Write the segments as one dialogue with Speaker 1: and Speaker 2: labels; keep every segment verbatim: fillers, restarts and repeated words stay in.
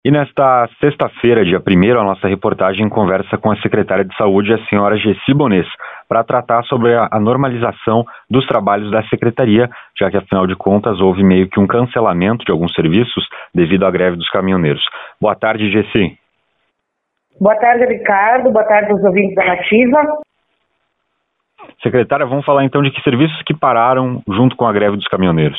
Speaker 1: E nesta sexta-feira, dia primeiro, a nossa reportagem conversa com a secretária de Saúde, a senhora Gessi Bonês, para tratar sobre a normalização dos trabalhos da secretaria, já que, afinal de contas, houve meio que um cancelamento de alguns serviços devido à greve dos caminhoneiros. Boa tarde, Gessi.
Speaker 2: Boa tarde, Ricardo. Boa tarde aos ouvintes da Nativa.
Speaker 1: Secretária, vamos falar então de que serviços que pararam junto com a greve dos caminhoneiros.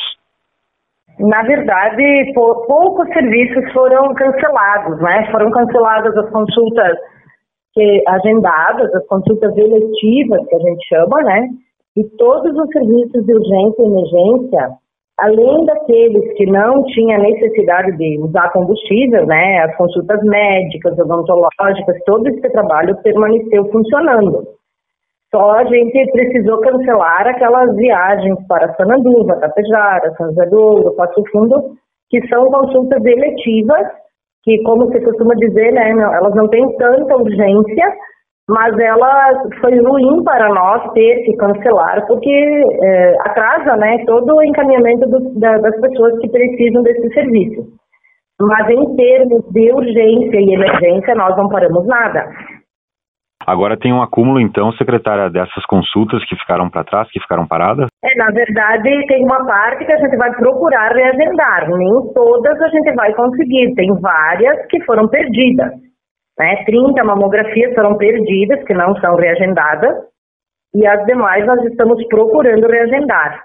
Speaker 2: Na verdade, pou, poucos serviços foram cancelados, né? Foram canceladas as consultas que, agendadas, as consultas eletivas, que a gente chama, né? E todos os serviços de urgência e emergência, além daqueles que não tinham necessidade de usar combustível, né? As consultas médicas, odontológicas, todo esse trabalho permaneceu funcionando. Só a gente precisou cancelar aquelas viagens para Sananduva, Tapejara, São José do Ouro, Passo Fundo, que são consultas eletivas, que, como se costuma dizer, né, elas não têm tanta urgência, mas ela foi ruim para nós ter que cancelar, porque é, atrasa, né, todo o encaminhamento do, da, das pessoas que precisam desse serviço. Mas em termos de urgência e emergência, nós não paramos nada.
Speaker 1: Agora tem um acúmulo, então, secretária, dessas consultas que ficaram para trás, que ficaram paradas?
Speaker 2: É, na verdade, tem uma parte que a gente vai procurar reagendar. Nem todas a gente vai conseguir. Tem várias que foram perdidas. Né? trinta mamografias foram perdidas, que não são reagendadas. E as demais nós estamos procurando reagendar.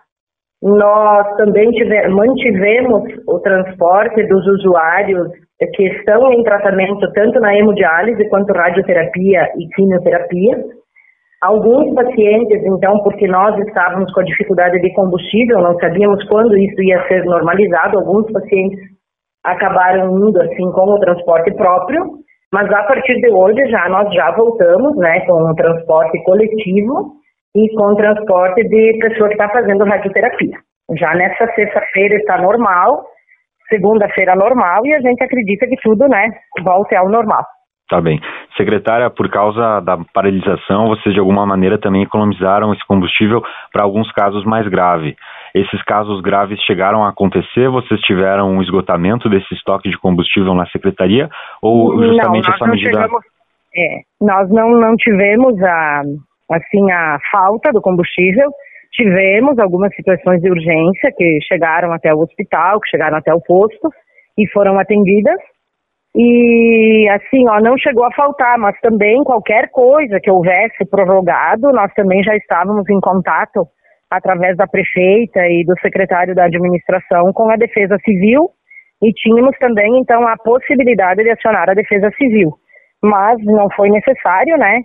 Speaker 2: Nós também tive, mantivemos o transporte dos usuários que estão em tratamento tanto na hemodiálise quanto radioterapia e quimioterapia. Alguns pacientes, então, porque nós estávamos com a dificuldade de combustível, não sabíamos quando isso ia ser normalizado, alguns pacientes acabaram indo assim com o transporte próprio, mas a partir de hoje já nós já voltamos, né, com o transporte coletivo e com o transporte de pessoa que está fazendo radioterapia. Já nessa sexta-feira está normal, segunda-feira normal, e a gente acredita que tudo, né, volte ao normal.
Speaker 1: Tá bem. Secretária, por causa da paralisação, vocês de alguma maneira também economizaram esse combustível para alguns casos mais graves. Esses casos graves chegaram a acontecer? Vocês tiveram um esgotamento desse estoque de combustível na secretaria? Ou justamente
Speaker 2: não, nós
Speaker 1: essa
Speaker 2: não
Speaker 1: medida...
Speaker 2: Chegamos, é, nós não, não tivemos a, assim, a falta do combustível. Tivemos algumas situações de urgência que chegaram até o hospital, que chegaram até o posto e foram atendidas. E assim, ó, não chegou a faltar, mas também qualquer coisa que houvesse prorrogado, nós também já estávamos em contato através da prefeita e do secretário da administração com a Defesa Civil e tínhamos também, então, a possibilidade de acionar a Defesa Civil. Mas não foi necessário, né?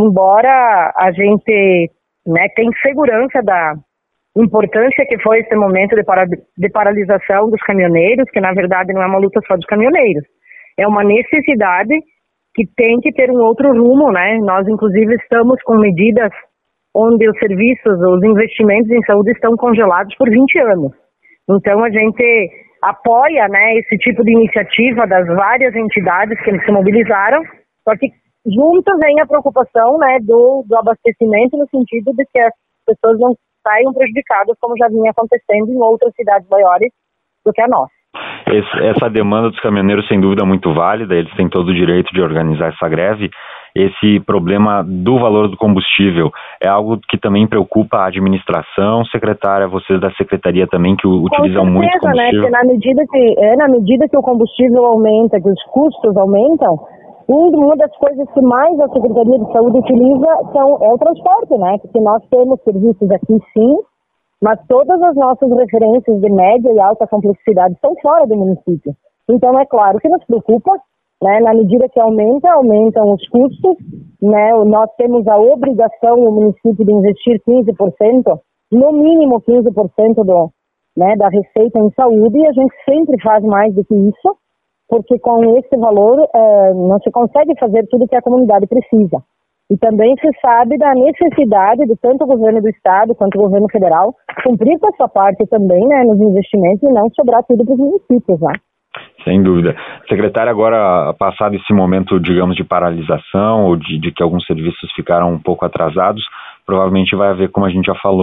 Speaker 2: Embora a gente... Né, tem segurança da importância que foi esse momento de, para, de paralisação dos caminhoneiros, que na verdade não é uma luta só dos caminhoneiros, é uma necessidade que tem que ter um outro rumo, né? Nós inclusive estamos com medidas onde os serviços, os investimentos em saúde estão congelados por vinte anos. Então a gente apoia, né, esse tipo de iniciativa das várias entidades que se mobilizaram, só que junto vem a preocupação, né, do, do abastecimento no sentido de que as pessoas não saiam prejudicadas como já vinha acontecendo em outras cidades maiores do que a nossa.
Speaker 1: Esse, essa demanda dos caminhoneiros sem dúvida é muito válida, eles têm todo o direito de organizar essa greve. Esse problema do valor do combustível é algo que também preocupa a administração, secretária, vocês da secretaria também que utilizam
Speaker 2: Com certeza,
Speaker 1: muito combustível.
Speaker 2: Né, porque na medida que, é, na medida que o combustível aumenta, que os custos aumentam, uma das coisas que mais a Secretaria de Saúde utiliza são, é o transporte, né? Porque nós temos serviços aqui sim, mas todas as nossas referências de média e alta complexidade estão fora do município. Então é claro que nos preocupa, né? Na medida que aumenta, aumentam os custos, né? Nós temos a obrigação no município de investir quinze por cento, no mínimo quinze por cento do, né, da receita em saúde, e a gente sempre faz mais do que isso, porque com esse valor eh, não se consegue fazer tudo que a comunidade precisa. E também se sabe da necessidade de tanto o governo do estado quanto o governo federal cumprir com a sua parte também, né, nos investimentos e não sobrar tudo para os municípios, né?
Speaker 1: Sem dúvida. Secretária, agora, passado esse momento, digamos, de paralisação ou de, de que alguns serviços ficaram um pouco atrasados, provavelmente vai haver, como a gente já falou,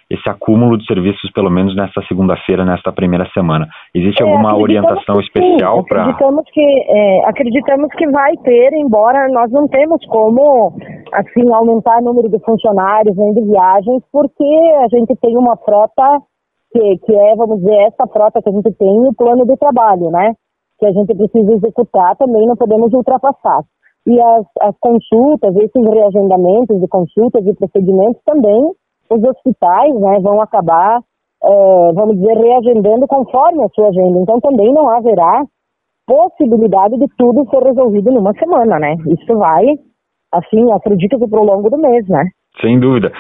Speaker 1: esse acúmulo de serviços, pelo menos nesta segunda-feira, nesta primeira semana. Existe
Speaker 2: é,
Speaker 1: alguma orientação especial para...
Speaker 2: Acreditamos que, é, acreditamos que vai ter, embora nós não temos como, assim, aumentar o número de funcionários nem de viagens, porque a gente tem uma frota que, que é, vamos dizer, essa frota que a gente tem, o plano de trabalho, né? Que a gente precisa executar, também não podemos ultrapassar. E as, as consultas, esses reagendamentos de consultas e procedimentos também, os hospitais, né, vão acabar, é, vamos dizer, reagendando conforme a sua agenda. Então também não haverá possibilidade de tudo ser resolvido numa semana, né? Isso vai, assim, acredito que pro longo do mês, né?
Speaker 1: Sem dúvida.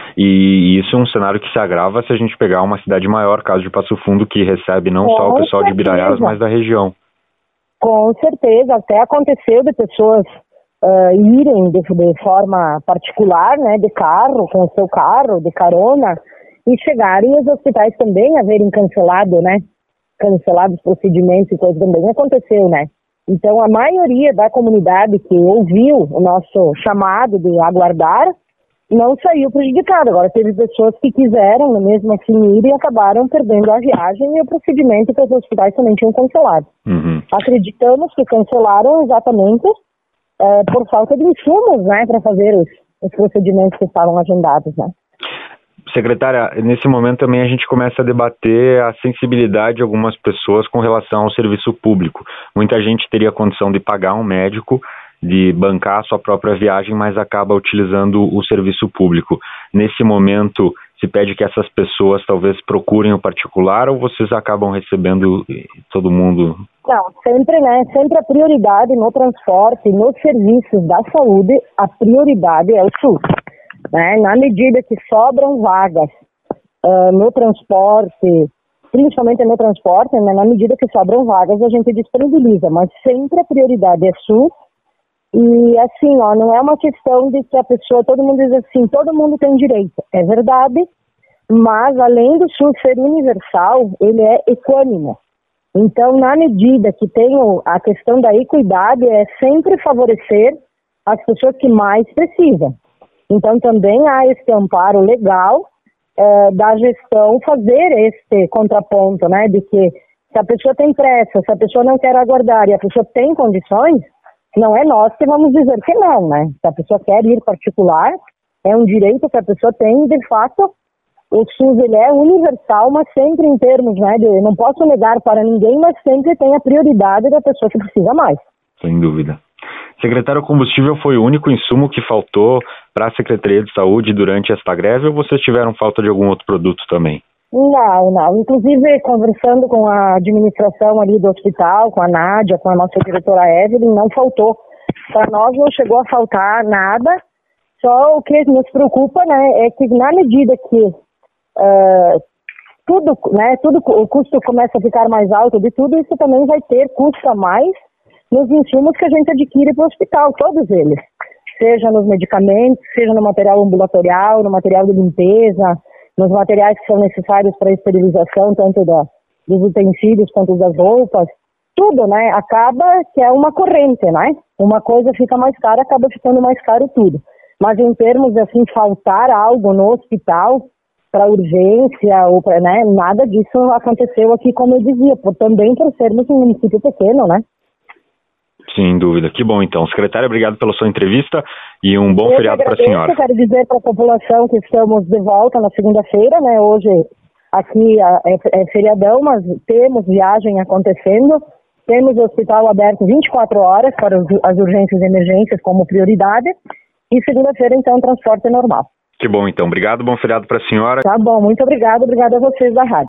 Speaker 1: E isso é um cenário que se agrava se a gente pegar uma cidade maior, caso de Passo Fundo, que recebe não
Speaker 2: Com
Speaker 1: só o pessoal
Speaker 2: certeza.
Speaker 1: de Biraiaras, mas da região.
Speaker 2: Com certeza. Até aconteceu de pessoas uh, irem de, de forma particular, né, de carro, com o seu carro, de carona, e chegarem os hospitais também haverem cancelado, né? Cancelado os procedimentos e coisa também aconteceu, né? Então, a maioria da comunidade que ouviu o nosso chamado de aguardar não saiu prejudicada. Agora, teve pessoas que quiseram, mesmo assim, ir e acabaram perdendo a viagem e o procedimento que os hospitais também tinham cancelado.
Speaker 1: Uhum.
Speaker 2: Acreditamos que cancelaram exatamente uh, por falta de insumos, né, para fazer os, os procedimentos que estavam agendados, né.
Speaker 1: Secretária, nesse momento também a gente começa a debater a sensibilidade de algumas pessoas com relação ao serviço público. Muita gente teria condição de pagar um médico, de bancar a sua própria viagem, mas acaba utilizando o serviço público. Nesse momento, se pede que essas pessoas talvez procurem o particular ou vocês acabam recebendo todo mundo?
Speaker 2: Não, sempre, né? Sempre a prioridade no transporte, nos serviços da saúde, a prioridade é o SUS. Né? Na medida que sobram vagas uh, no transporte, principalmente no transporte, né? Na medida que sobram vagas a gente disponibiliza, mas sempre a prioridade é SUS. E assim, ó, não é uma questão de que a pessoa, todo mundo diz assim, todo mundo tem direito, é verdade, mas além do SUS ser universal, ele é equânime. Então, na medida que tem a questão da equidade, é sempre favorecer as pessoas que mais precisam. Então, também há esse amparo legal eh, da gestão fazer este contraponto, né, de que se a pessoa tem pressa, se a pessoa não quer aguardar e a pessoa tem condições, não é nós que vamos dizer que não, né? Se a pessoa quer ir particular, é um direito que a pessoa tem, de fato, o SUS ele é universal, mas sempre em termos, né, de não posso negar para ninguém, mas sempre tem a prioridade da pessoa que precisa mais.
Speaker 1: Sem dúvida. Secretário, o combustível foi o único insumo que faltou para a Secretaria de Saúde durante esta greve ou vocês tiveram falta de algum outro produto também?
Speaker 2: Não, não. Inclusive, conversando com a administração ali do hospital, com a Nádia, com a nossa diretora Evelyn, não faltou. Para nós não chegou a faltar nada, só o que nos preocupa, né, é que na medida que uh, tudo, né, tudo, o custo começa a ficar mais alto de tudo, isso também vai ter custo a mais nos insumos que a gente adquire para o hospital, todos eles. Seja nos medicamentos, seja no material ambulatorial, no material de limpeza, nos materiais que são necessários para a esterilização, tanto da, dos utensílios quanto das roupas, tudo, né, acaba que é uma corrente, né, uma coisa fica mais cara, acaba ficando mais caro tudo. Mas em termos, assim, faltar algo no hospital, para urgência, ou pra, né, nada disso aconteceu aqui, como eu dizia, por, também por sermos um município pequeno, né.
Speaker 1: Sem dúvida. Que bom, então. Secretária, obrigado pela sua entrevista e um bom
Speaker 2: eu
Speaker 1: feriado para a senhora.
Speaker 2: Eu quero dizer para a população que estamos de volta na segunda-feira, né? Hoje aqui é, é feriadão, mas temos viagem acontecendo, temos o hospital aberto vinte e quatro horas para as urgências e emergências como prioridade e segunda-feira, então, transporte normal.
Speaker 1: Que bom, então. Obrigado, bom feriado para a senhora.
Speaker 2: Tá bom, muito obrigado. Obrigado a vocês da rádio.